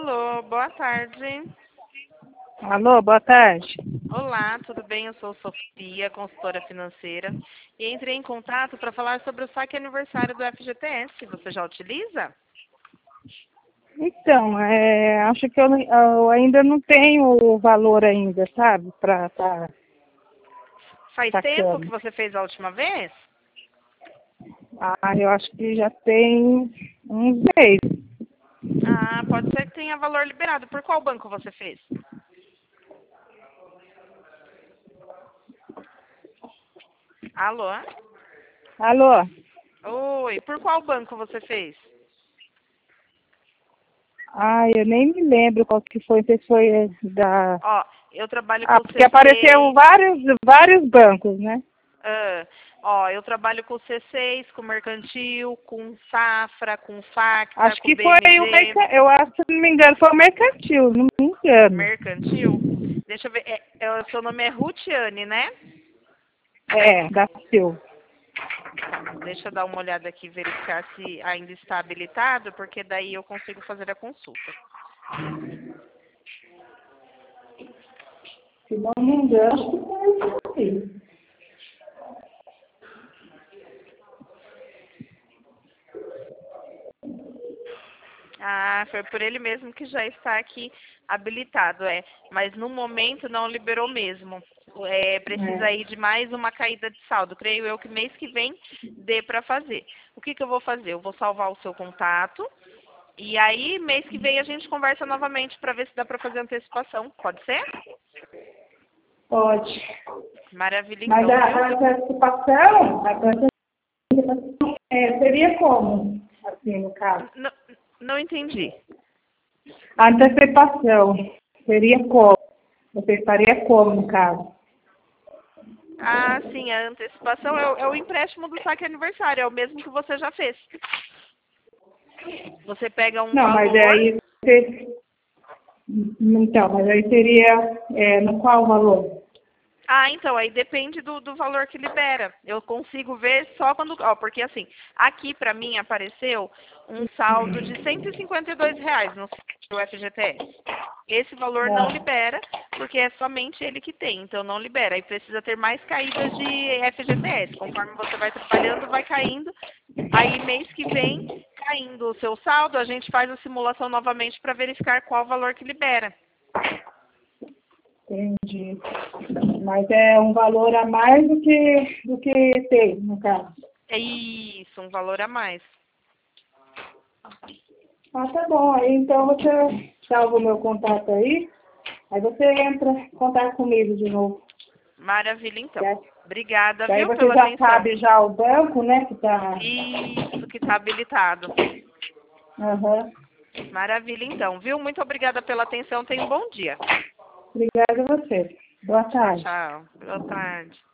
Alô, boa tarde. Alô, boa tarde. Olá, tudo bem? Eu sou Sofia, consultora financeira, e entrei em contato para falar sobre o saque aniversário do FGTS. Você já utiliza? Então, acho que eu ainda não tenho o valor ainda, sabe, para estar Faz tempo que sacando. você fez a última vez? Eu acho que já tem uns meses. Ah, pode ser que tenha valor liberado. Por qual banco você fez? Alô? Alô? Oi, por qual banco você fez? Eu nem me lembro qual que foi, não sei se foi da... Ó, eu trabalho com o Porque apareceram C6. vários bancos, né? Eu trabalho com o C6, com o Mercantil, com Safra, com Facta, Acho com o que foi BMG. eu acho, se não me engano, foi o Mercantil, não me engano. Mercantil? Deixa eu ver. O seu nome é Rutiane, né? Da Sil. Tá, deixa eu dar uma olhada aqui, verificar se ainda está habilitado, porque daí eu consigo fazer a consulta. Se não me engano, acho que foi isso. Ah, foi por ele mesmo que já está aqui habilitado, é. Mas no momento não liberou mesmo. Precisa ir de mais uma caída de saldo. Creio eu que mês que vem dê para fazer. O que eu vou fazer? Eu vou salvar o seu contato. E aí, mês que vem a gente conversa novamente para ver se dá para fazer antecipação. Pode ser? Pode. Maravilha, Mas então, a viu? antecipação seria como, assim, no caso? Não, não entendi. A antecipação seria como? Você faria como, no caso? Ah, sim, a antecipação é o empréstimo do saque aniversário, é o mesmo que você já fez. Você pega um Não, mas valor. aí você... Então, mas aí seria no qual valor? Ah, então, aí depende do valor que libera. Eu consigo ver só quando. Ó, porque assim, aqui pra mim apareceu um saldo de R$ 152 no FGTS. Esse valor não Ah, libera, porque é somente ele que tem, então não libera. Aí precisa ter mais caídas de FGTS. Conforme você vai trabalhando, vai caindo. Aí mês que vem, caindo o seu saldo, a gente faz a simulação novamente para verificar qual valor que libera. entendi. Mas é um valor a mais do que tem, no caso. É isso, um valor a mais. Tá bom. Aí então você salva o meu contato aí. Aí você entra em contato comigo de novo. Maravilha, então. Certo? Obrigada, Daí viu, você pela já atenção. sabe já o banco, né, que tá... Isso que está habilitado. Aham. Maravilha, então, viu? Muito obrigada pela atenção. Tenha um bom dia. Obrigada a você. Boa Tchau, tarde. tchau. Boa tarde.